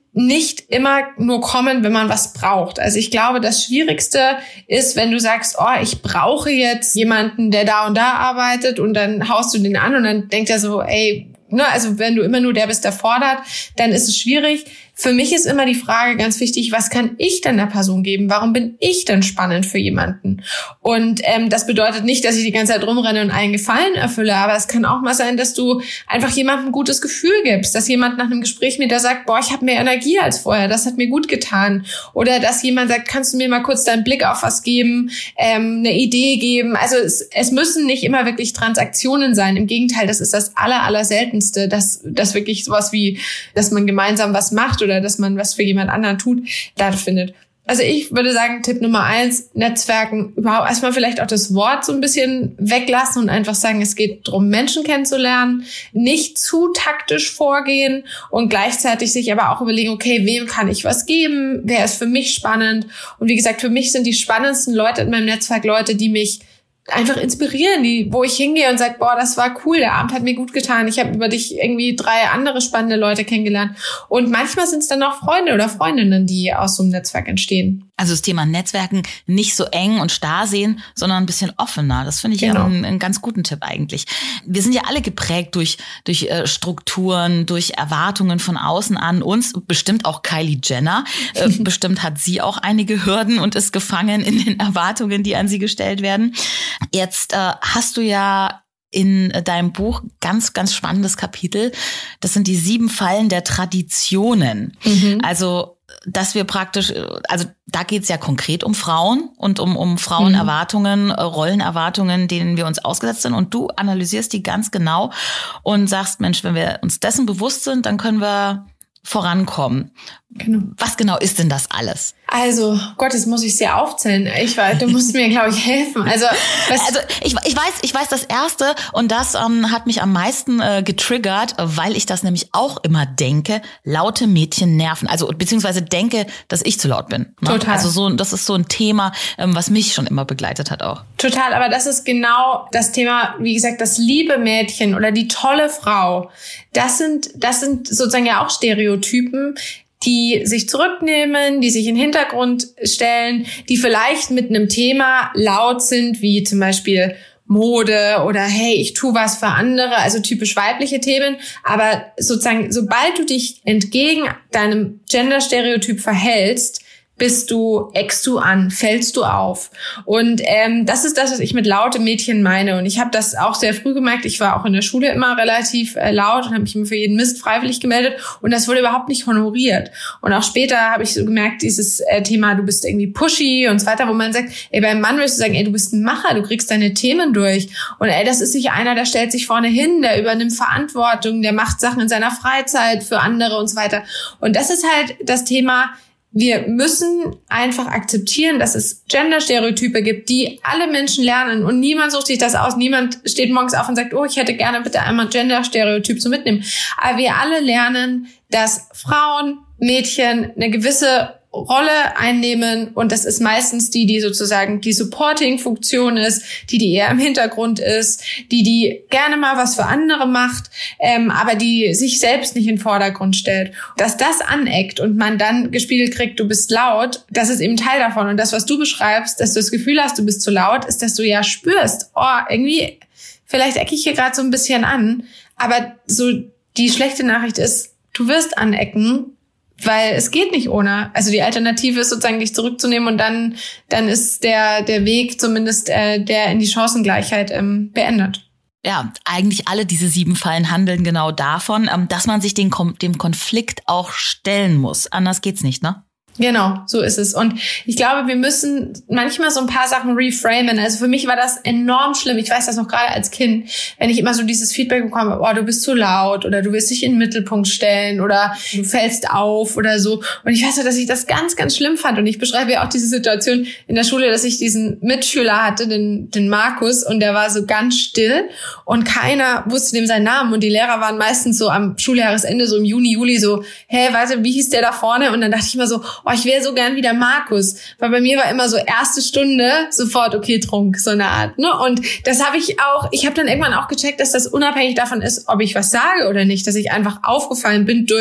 nicht immer nur kommen, wenn man was braucht. Also ich glaube, das Schwierigste ist, wenn du sagst, oh, ich brauche jetzt jemanden, der da und da arbeitet, und dann haust du den an und dann denkt er so, ey, ne, also wenn du immer nur der bist, der fordert, dann ist es schwierig. Für mich ist immer die Frage ganz wichtig, was kann ich denn der Person geben? Warum bin ich denn spannend für jemanden? Und ähm, das bedeutet nicht, dass ich die ganze Zeit rumrenne und allen Gefallen erfülle, aber es kann auch mal sein, dass du einfach jemandem ein gutes Gefühl gibst, dass jemand nach einem Gespräch mit dir sagt, boah, ich habe mehr Energie als vorher, das hat mir gut getan. Oder dass jemand sagt, kannst du mir mal kurz deinen Blick auf was geben, ähm, eine Idee geben. Also es, es müssen nicht immer wirklich Transaktionen sein. Im Gegenteil, das ist das aller, aller seltenste, dass, dass wirklich sowas wie, dass man gemeinsam was macht oder dass man was für jemand anderen tut, stattfindet. Also ich würde sagen, Tipp Nummer eins, Netzwerken, überhaupt erstmal vielleicht auch das Wort so ein bisschen weglassen und einfach sagen, es geht darum, Menschen kennenzulernen, nicht zu taktisch vorgehen und gleichzeitig sich aber auch überlegen, okay, wem kann ich was geben, wer ist für mich spannend? Und wie gesagt, für mich sind die spannendsten Leute in meinem Netzwerk Leute, die mich einfach inspirieren, die, wo ich hingehe und sage, boah, das war cool, der Abend hat mir gut getan, ich habe über dich irgendwie drei andere spannende Leute kennengelernt. Und manchmal sind es dann auch Freunde oder Freundinnen, die aus so einem Netzwerk entstehen. Also das Thema Netzwerken nicht so eng und starr sehen, sondern ein bisschen offener. Das finde ich genau. einen, einen ganz guten Tipp eigentlich. Wir sind ja alle geprägt durch durch äh, Strukturen, durch Erwartungen von außen an uns. Bestimmt auch Kylie Jenner. Äh, bestimmt hat sie auch einige Hürden und ist gefangen in den Erwartungen, die an sie gestellt werden. Jetzt äh, hast du ja in deinem Buch ganz, ganz spannendes Kapitel. Das sind die sieben Fallen der Traditionen. Mhm. Also dass wir praktisch, also da geht's ja konkret um Frauen und um um Frauenerwartungen, mhm. Rollenerwartungen, denen wir uns ausgesetzt sind. Und du analysierst die ganz genau und sagst, Mensch, wenn wir uns dessen bewusst sind, dann können wir vorankommen. Genau. Was genau ist denn das alles? Also, Gott, das muss ich sehr aufzählen. Ich weiß, du musst mir, glaube ich, helfen. Also, was also ich, ich weiß, ich weiß das Erste, und das ähm, hat mich am meisten äh, getriggert, weil ich das nämlich auch immer denke: Laute Mädchen nerven. Also beziehungsweise denke, dass ich zu laut bin. Ne? Total. Also so, das ist so ein Thema, ähm, was mich schon immer begleitet hat auch. Total, aber das ist genau das Thema. Wie gesagt, das liebe Mädchen oder die tolle Frau. Das sind, das sind sozusagen ja auch Stereotypen, die sich zurücknehmen, die sich in den Hintergrund stellen, die vielleicht mit einem Thema laut sind, wie zum Beispiel Mode oder hey, ich tue was für andere, also typisch weibliche Themen. Aber sozusagen, sobald du dich entgegen deinem Gender-Stereotyp verhältst, bist du, eckst du an, fällst du auf. Und ähm, das ist das, was ich mit laute Mädchen meine. Und ich habe das auch sehr früh gemerkt. Ich war auch in der Schule immer relativ äh, laut und habe mich immer für jeden Mist freiwillig gemeldet. Und das wurde überhaupt nicht honoriert. Und auch später habe ich so gemerkt, dieses äh, Thema, du bist irgendwie pushy und so weiter, wo man sagt, ey, beim Mann würdest du sagen, ey, du bist ein Macher, du kriegst deine Themen durch. Und ey, das ist nicht einer, der stellt sich vorne hin, der übernimmt Verantwortung, der macht Sachen in seiner Freizeit für andere und so weiter. Und das ist halt das Thema. Wir müssen einfach akzeptieren, dass es Gender-Stereotype gibt, die alle Menschen lernen, und niemand sucht sich das aus. Niemand steht morgens auf und sagt, oh, ich hätte gerne bitte einmal Gender-Stereotyp zu mitnehmen. Aber wir alle lernen, dass Frauen, Mädchen eine gewisse Rolle einnehmen, und das ist meistens die, die sozusagen die Supporting-Funktion ist, die, die eher im Hintergrund ist, die, die gerne mal was für andere macht, ähm, aber die sich selbst nicht in den Vordergrund stellt. Dass das aneckt und man dann gespiegelt kriegt, du bist laut, das ist eben Teil davon. Und das, was du beschreibst, dass du das Gefühl hast, du bist zu laut, ist, dass du ja spürst, oh, irgendwie, vielleicht ecke ich hier gerade so ein bisschen an, aber so die schlechte Nachricht ist, du wirst anecken, weil es geht nicht ohne. Also die Alternative ist sozusagen, dich zurückzunehmen, und dann dann ist der der Weg zumindest äh, der in die Chancengleichheit ähm, beendet. Ja, eigentlich alle diese sieben Fallen handeln genau davon, ähm, dass man sich den, dem Konflikt auch stellen muss. Anders geht's nicht, ne? Genau, so ist es. Und ich glaube, wir müssen manchmal so ein paar Sachen reframen. Also für mich war das enorm schlimm. Ich weiß das noch gerade als Kind, wenn ich immer so dieses Feedback bekomme, oh, du bist zu laut oder du willst dich in den Mittelpunkt stellen oder du fällst auf oder so. Und ich weiß noch, dass ich das ganz, ganz schlimm fand. Und ich beschreibe ja auch diese Situation in der Schule, dass ich diesen Mitschüler hatte, den, den Markus, und der war so ganz still und keiner wusste dem seinen Namen. Und die Lehrer waren meistens so am Schuljahresende, so im Juni, Juli so, hä, warte, wie hieß der da vorne? Und dann dachte ich immer so, oh, ich wäre so gern wie der Markus, weil bei mir war immer so erste Stunde sofort okay, Trunk, so eine Art, ne? Und das habe ich auch, ich habe dann irgendwann auch gecheckt, dass das unabhängig davon ist, ob ich was sage oder nicht, dass ich einfach aufgefallen bin durch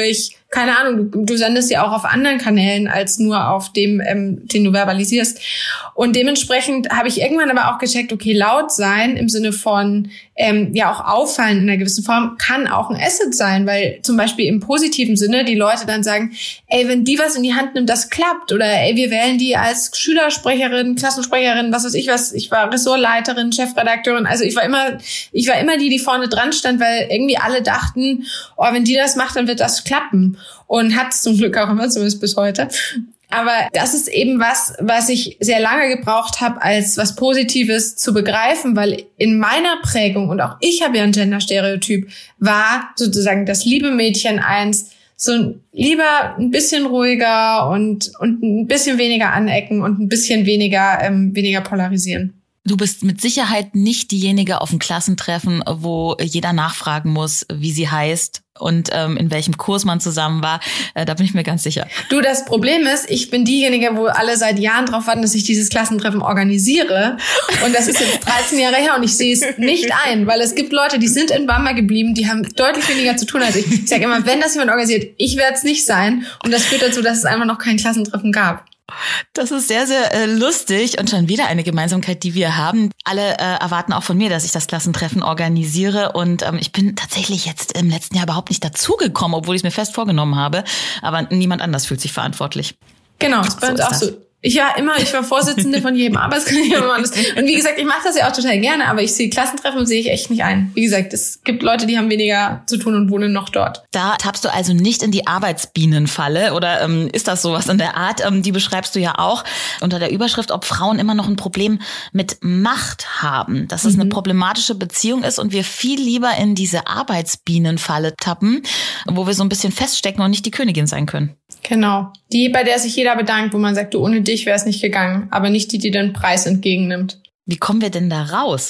keine Ahnung, du, du sendest ja auch auf anderen Kanälen als nur auf dem, ähm, den du verbalisierst. Und dementsprechend habe ich irgendwann aber auch gecheckt, okay, laut sein im Sinne von ähm, ja auch auffallen in einer gewissen Form kann auch ein Asset sein, weil zum Beispiel im positiven Sinne die Leute dann sagen, ey, wenn die was in die Hand nimmt, das klappt. Oder ey, wir wählen die als Schülersprecherin, Klassensprecherin, was weiß ich was. Ich war Ressortleiterin, Chefredakteurin. Also ich war immer, ich war immer die, die vorne dran stand, weil irgendwie alle dachten, oh, wenn die das macht, dann wird das klappen. Und hat es zum Glück auch immer, zumindest bis heute. Aber das ist eben was, was ich sehr lange gebraucht habe, als was Positives zu begreifen, weil in meiner Prägung, und auch ich habe ja ein Gender-Stereotyp, war sozusagen das liebe Mädchen eins, so lieber ein bisschen ruhiger und und ein bisschen weniger anecken und ein bisschen weniger ähm, weniger polarisieren. Du bist mit Sicherheit nicht diejenige auf dem Klassentreffen, wo jeder nachfragen muss, wie sie heißt und ähm, in welchem Kurs man zusammen war. Äh, da bin ich mir ganz sicher. Du, das Problem ist, ich bin diejenige, wo alle seit Jahren drauf warten, dass ich dieses Klassentreffen organisiere. Und das ist jetzt dreizehn Jahre her und ich sehe es nicht ein, weil es gibt Leute, die sind in Bamberg geblieben, die haben deutlich weniger zu tun als ich. Ich sage immer, wenn das jemand organisiert, ich werde es nicht sein. Und das führt dazu, dass es einfach noch kein Klassentreffen gab. Das ist sehr, sehr äh, lustig und schon wieder eine Gemeinsamkeit, die wir haben. Alle äh, erwarten auch von mir, dass ich das Klassentreffen organisiere und ähm, ich bin tatsächlich jetzt im letzten Jahr überhaupt nicht dazugekommen, obwohl ich es mir fest vorgenommen habe. Aber niemand anders fühlt sich verantwortlich. Genau, das ist bei uns auch so. Ich war immer, ich war Vorsitzende von jedem Arbeitskreis. Und wie gesagt, ich mache das ja auch total gerne, aber ich sehe Klassentreffen sehe ich echt nicht ein. Wie gesagt, es gibt Leute, die haben weniger zu tun und wohnen noch dort. Da tappst du also nicht in die Arbeitsbienenfalle oder ähm, ist das sowas in der Art? Ähm, die beschreibst du ja auch unter der Überschrift, ob Frauen immer noch ein Problem mit Macht haben. Dass es mhm. eine problematische Beziehung ist und wir viel lieber in diese Arbeitsbienenfalle tappen, wo wir so ein bisschen feststecken und nicht die Königin sein können. Genau. Die, bei der sich jeder bedankt, wo man sagt, du, ohne dich wäre es nicht gegangen. Aber nicht die, die den Preis entgegennimmt. Wie kommen wir denn da raus?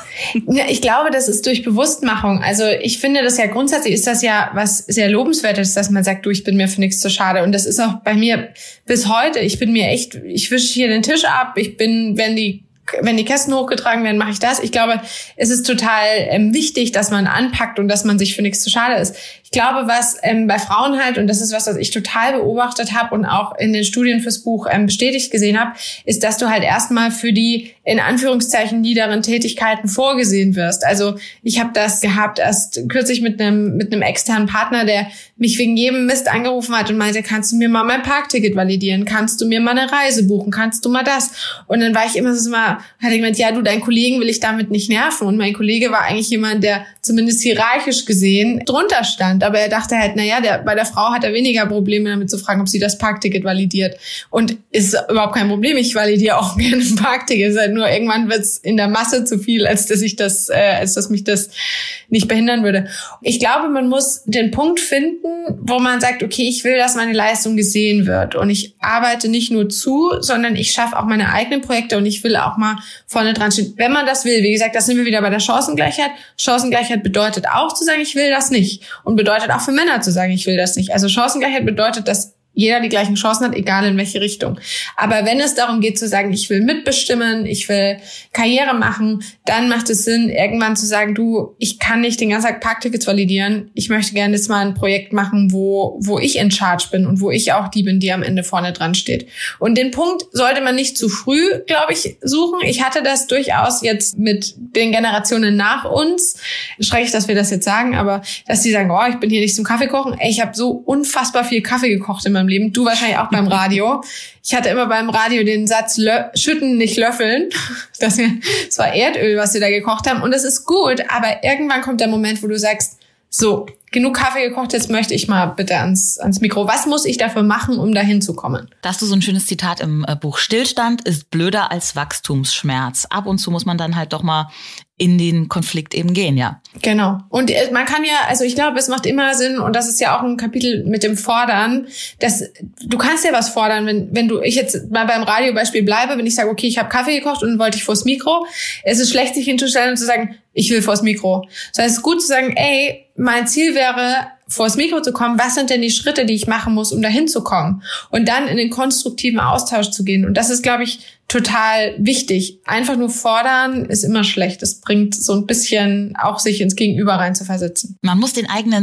Ja, ich glaube, das ist durch Bewusstmachung. Also ich finde das ja grundsätzlich ist das ja was sehr Lobenswertes, dass man sagt, du, ich bin mir für nichts zu schade. Und das ist auch bei mir bis heute. Ich bin mir echt, ich wische hier den Tisch ab. Ich bin, wenn die Wenn die Kästen hochgetragen werden, mache ich das. Ich glaube, es ist total ähm, wichtig, dass man anpackt und dass man sich für nichts zu schade ist. Ich glaube, was ähm, bei Frauen halt, und das ist was, was ich total beobachtet habe und auch in den Studien fürs Buch ähm, bestätigt gesehen habe, ist, dass du halt erstmal für die in Anführungszeichen niederen Tätigkeiten vorgesehen wirst. Also ich habe das gehabt erst kürzlich mit einem mit einem externen Partner, der mich wegen jedem Mist angerufen hat und meinte, kannst du mir mal mein Parkticket validieren? Kannst du mir mal eine Reise buchen? Kannst du mal das? Und dann war ich immer so mal, hat er gemeint, ja, du, deinen Kollegen will ich damit nicht nerven. Und mein Kollege war eigentlich jemand, der zumindest hierarchisch gesehen drunter stand. Aber er dachte halt, naja, der, bei der Frau hat er weniger Probleme damit zu fragen, ob sie das Parkticket validiert. Und ist überhaupt kein Problem. Ich validiere auch gerne ein Parkticket. Ist halt nur irgendwann wird's in der Masse zu viel, als dass ich das, äh, als dass mich das nicht behindern würde. Ich glaube, man muss den Punkt finden, wo man sagt, okay, ich will, dass meine Leistung gesehen wird. Und ich arbeite nicht nur zu, sondern ich schaffe auch meine eigenen Projekte und ich will auch mal vorne dran stehen. Wenn man das will, wie gesagt, das sind wir wieder bei der Chancengleichheit. Chancengleichheit bedeutet auch zu sagen, ich will das nicht. Und bedeutet auch für Männer zu sagen, ich will das nicht. Also Chancengleichheit bedeutet, dass jeder die gleichen Chancen hat, egal in welche Richtung. Aber wenn es darum geht zu sagen, ich will mitbestimmen, ich will Karriere machen, dann macht es Sinn, irgendwann zu sagen, du, ich kann nicht den ganzen Tag Parktickets validieren. Ich möchte gerne jetzt mal ein Projekt machen, wo wo ich in Charge bin und wo ich auch die bin, die am Ende vorne dran steht. Und den Punkt sollte man nicht zu früh, glaube ich, suchen. Ich hatte das durchaus jetzt mit den Generationen nach uns. Schrecklich, dass wir das jetzt sagen, aber dass die sagen, oh, ich bin hier nicht zum Kaffee kochen. Ey, ich habe so unfassbar viel Kaffee gekocht in meinem Leben. Du wahrscheinlich auch beim Radio. Ich hatte immer beim Radio den Satz, lö- schütten, nicht löffeln. Das, das war Erdöl, was wir da gekocht haben. Und das ist gut, aber irgendwann kommt der Moment, wo du sagst, so, genug Kaffee gekocht, jetzt möchte ich mal bitte ans, ans Mikro. Was muss ich dafür machen, um dahin zu kommen? Da hast du so ein schönes Zitat im äh, Buch. Stillstand ist blöder als Wachstumsschmerz. Ab und zu muss man dann halt doch mal in den Konflikt eben gehen, ja. Genau. Und man kann ja, also ich glaube, es macht immer Sinn, und das ist ja auch ein Kapitel mit dem Fordern, dass du kannst ja was fordern, wenn wenn du, ich jetzt mal beim Radiobeispiel bleibe, wenn ich sage, okay, ich habe Kaffee gekocht und wollte ich vors Mikro, es ist schlecht, sich hinzustellen und zu sagen, ich will vors Mikro. Das heißt, es ist gut zu sagen, ey, mein Ziel wäre, vors Mikro zu kommen, was sind denn die Schritte, die ich machen muss, um dahin zu kommen? Und dann in den konstruktiven Austausch zu gehen. Und das ist, glaube ich, total wichtig. Einfach nur fordern ist immer schlecht. Es bringt so ein bisschen auch sich ins Gegenüber rein zu versetzen. Man muss den eigenen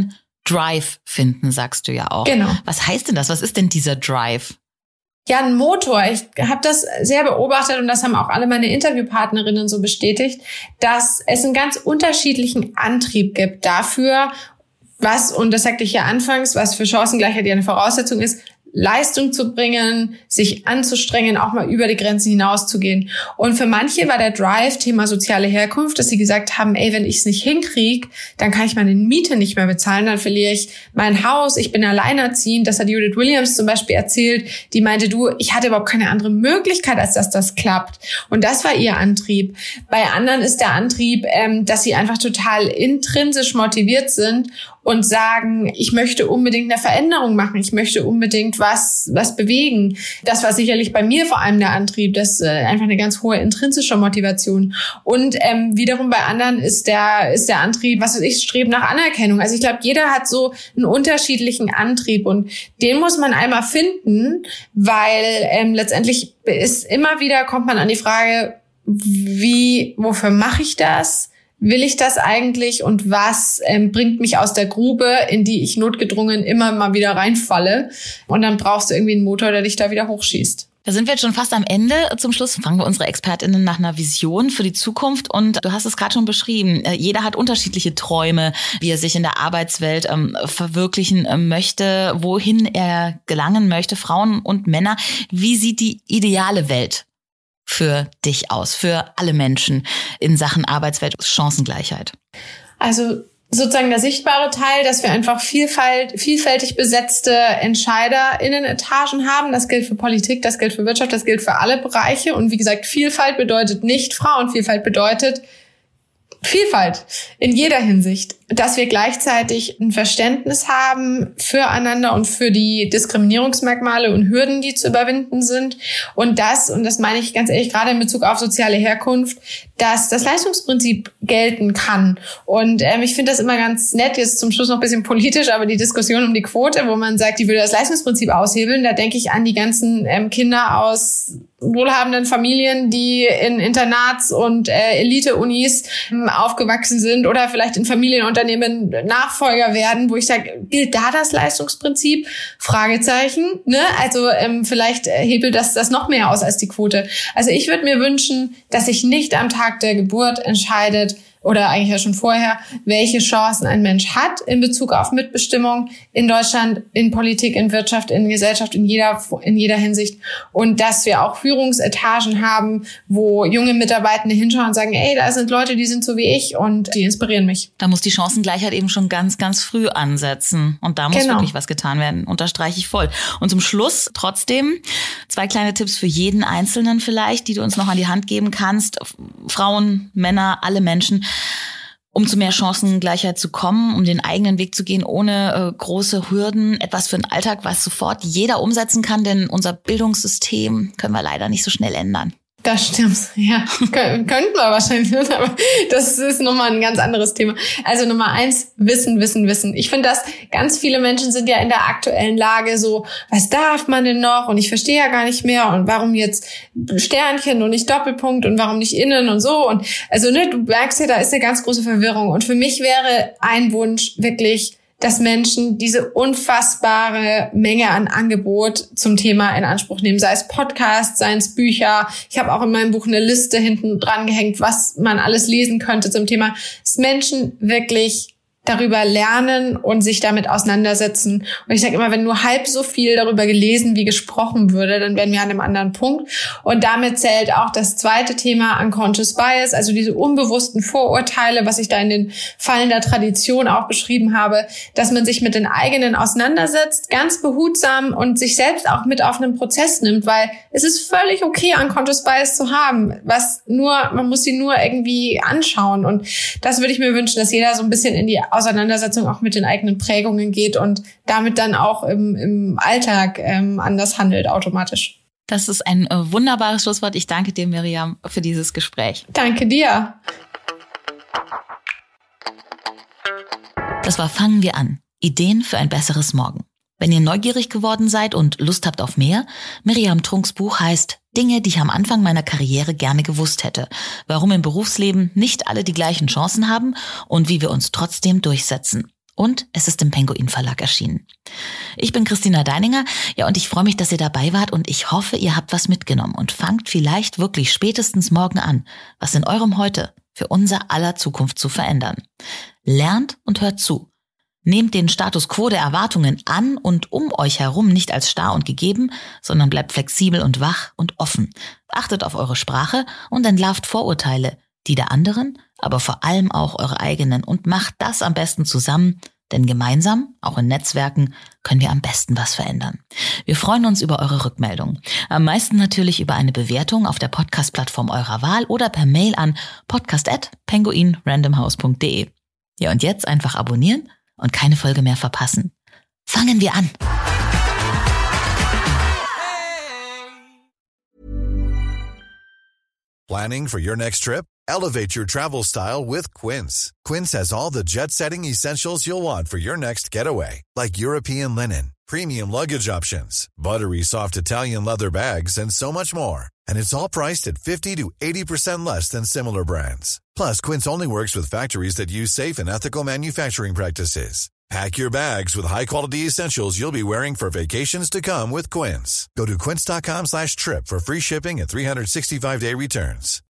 Drive finden, sagst du ja auch. Genau. Was heißt denn das? Was ist denn dieser Drive? Ja, ein Motor. Ich habe das sehr beobachtet und das haben auch alle meine Interviewpartnerinnen so bestätigt, dass es einen ganz unterschiedlichen Antrieb gibt dafür, was, und das sagte ich ja anfangs, was für Chancengleichheit ja eine Voraussetzung ist, Leistung zu bringen, sich anzustrengen, auch mal über die Grenzen hinauszugehen. Und für manche war der Drive Thema soziale Herkunft, dass sie gesagt haben, ey, wenn ich es nicht hinkriege, dann kann ich meine Miete nicht mehr bezahlen, dann verliere ich mein Haus, ich bin alleinerziehend. Das hat Judith Williams zum Beispiel erzählt, die meinte, du, ich hatte überhaupt keine andere Möglichkeit, als dass das klappt. Und das war ihr Antrieb. Bei anderen ist der Antrieb, ähm, dass sie einfach total intrinsisch motiviert sind und sagen, ich möchte unbedingt eine Veränderung machen, ich möchte unbedingt was was bewegen. Das war sicherlich bei mir vor allem der Antrieb, das ist äh, einfach eine ganz hohe intrinsische Motivation. Und ähm, wiederum bei anderen ist der ist der Antrieb, was weiß ich, Streben nach Anerkennung. Also ich glaube, jeder hat so einen unterschiedlichen Antrieb und den muss man einmal finden, weil ähm, letztendlich ist immer wieder, kommt man an die Frage, wie, wofür mache ich das? Will ich das eigentlich und was ähm, bringt mich aus der Grube, in die ich notgedrungen immer mal wieder reinfalle? Und dann brauchst du irgendwie einen Motor, der dich da wieder hochschießt. Da sind wir jetzt schon fast am Ende. Zum Schluss fragen wir unsere ExpertInnen nach einer Vision für die Zukunft. Und du hast es gerade schon beschrieben. Jeder hat unterschiedliche Träume, wie er sich in der Arbeitswelt ähm, verwirklichen äh, möchte, wohin er gelangen möchte, Frauen und Männer. Wie sieht die ideale Welt für dich aus, für alle Menschen in Sachen Arbeitswelt, Chancengleichheit? Also sozusagen der sichtbare Teil, dass wir einfach Vielfalt, vielfältig besetzte EntscheiderInnen-Etagen haben. Das gilt für Politik, das gilt für Wirtschaft, das gilt für alle Bereiche. Und wie gesagt, Vielfalt bedeutet nicht Frauenvielfalt, bedeutet Vielfalt in jeder Hinsicht, dass wir gleichzeitig ein Verständnis haben füreinander und für die Diskriminierungsmerkmale und Hürden, die zu überwinden sind. Und das, und das meine ich ganz ehrlich, gerade in Bezug auf soziale Herkunft, dass das Leistungsprinzip gelten kann. Und ähm, ich finde das immer ganz nett, jetzt zum Schluss noch ein bisschen politisch, aber die Diskussion um die Quote, wo man sagt, die würde das Leistungsprinzip aushebeln, da denke ich an die ganzen ähm, Kinder aus wohlhabenden Familien, die in Internats und äh, Elite-Unis ähm, aufgewachsen sind oder vielleicht in Familienunternehmen Nachfolger werden, wo ich sage, gilt da das Leistungsprinzip? Fragezeichen. Ne? Also ähm, vielleicht hebelt das das noch mehr aus als die Quote. Also ich würde mir wünschen, dass sich nicht am Tag der Geburt entscheidet, oder eigentlich ja schon vorher, welche Chancen ein Mensch hat in Bezug auf Mitbestimmung in Deutschland, in Politik, in Wirtschaft, in Gesellschaft, in jeder, in jeder Hinsicht. Und dass wir auch Führungsetagen haben, wo junge Mitarbeitende hinschauen und sagen, ey, da sind Leute, die sind so wie ich und die inspirieren mich. Da muss die Chancengleichheit eben schon ganz, ganz früh ansetzen. Und da muss genau. wirklich was getan werden. Unterstreiche ich voll. Und zum Schluss trotzdem zwei kleine Tipps für jeden Einzelnen vielleicht, die du uns noch an die Hand geben kannst. Frauen, Männer, alle Menschen, um zu mehr Chancengleichheit zu kommen, um den eigenen Weg zu gehen, ohne äh, große Hürden. Etwas für den Alltag, was sofort jeder umsetzen kann, denn unser Bildungssystem können wir leider nicht so schnell ändern. Das stimmt, ja. Kön- könnten wir wahrscheinlich, aber das ist nochmal ein ganz anderes Thema. Also Nummer eins, Wissen, Wissen, Wissen. Ich finde, dass ganz viele Menschen sind ja in der aktuellen Lage so, was darf man denn noch? Und ich verstehe ja gar nicht mehr. Und warum jetzt Sternchen und nicht Doppelpunkt und warum nicht innen und so? Und also, ne, du merkst ja, da ist eine ganz große Verwirrung. Und für mich wäre ein Wunsch wirklich, dass Menschen diese unfassbare Menge an Angebot zum Thema in Anspruch nehmen, sei es Podcasts, sei es Bücher. Ich habe auch in meinem Buch eine Liste hinten dran gehängt, was man alles lesen könnte zum Thema, dass Menschen wirklich darüber lernen und sich damit auseinandersetzen. Und ich sage immer, wenn nur halb so viel darüber gelesen wie gesprochen würde, dann wären wir an einem anderen Punkt. Und damit zählt auch das zweite Thema Unconscious Bias, also diese unbewussten Vorurteile, was ich da in den Fallen der Tradition auch beschrieben habe, dass man sich mit den eigenen auseinandersetzt, ganz behutsam und sich selbst auch mit auf einen Prozess nimmt, weil es ist völlig okay, Unconscious Bias zu haben. Was nur, man muss sie nur irgendwie anschauen. Und das würde ich mir wünschen, dass jeder so ein bisschen in die Auseinandersetzung auch mit den eigenen Prägungen geht und damit dann auch im, im Alltag ähm, anders handelt automatisch. Das ist ein äh, wunderbares Schlusswort. Ich danke dir, Miriam, für dieses Gespräch. Danke dir. Das war Fangen wir an. Ideen für ein besseres Morgen. Wenn ihr neugierig geworden seid und Lust habt auf mehr, Miriam Trunks Buch heißt Dinge, die ich am Anfang meiner Karriere gerne gewusst hätte. Warum im Berufsleben nicht alle die gleichen Chancen haben und wie wir uns trotzdem durchsetzen. Und es ist im Penguin Verlag erschienen. Ich bin Christina Deininger, ja, und ich freue mich, dass ihr dabei wart und ich hoffe, ihr habt was mitgenommen und fangt vielleicht wirklich spätestens morgen an, was in eurem Heute für unser aller Zukunft zu verändern. Lernt und hört zu. Nehmt den Status quo der Erwartungen an und um euch herum nicht als starr und gegeben, sondern bleibt flexibel und wach und offen. Achtet auf eure Sprache und entlarvt Vorurteile, die der anderen, aber vor allem auch eure eigenen, und macht das am besten zusammen, denn gemeinsam, auch in Netzwerken, können wir am besten was verändern. Wir freuen uns über eure Rückmeldung. Am meisten natürlich über eine Bewertung auf der Podcast-Plattform eurer Wahl oder per Mail an podcast at penguin random house punkt de. Ja, und jetzt einfach abonnieren und keine Folge mehr verpassen. Fangen wir an! Planning for your next trip? Elevate your travel style with Quince. Quince has all the jet-setting essentials you'll want for your next getaway, like European linen, premium luggage options, buttery soft Italian leather bags, and so much more. And it's all priced at fifty to eighty percent less than similar brands. Plus, Quince only works with factories that use safe and ethical manufacturing practices. Pack your bags with high-quality essentials you'll be wearing for vacations to come with Quince. Go to quince dot com slash trip for free shipping and three sixty-five day returns.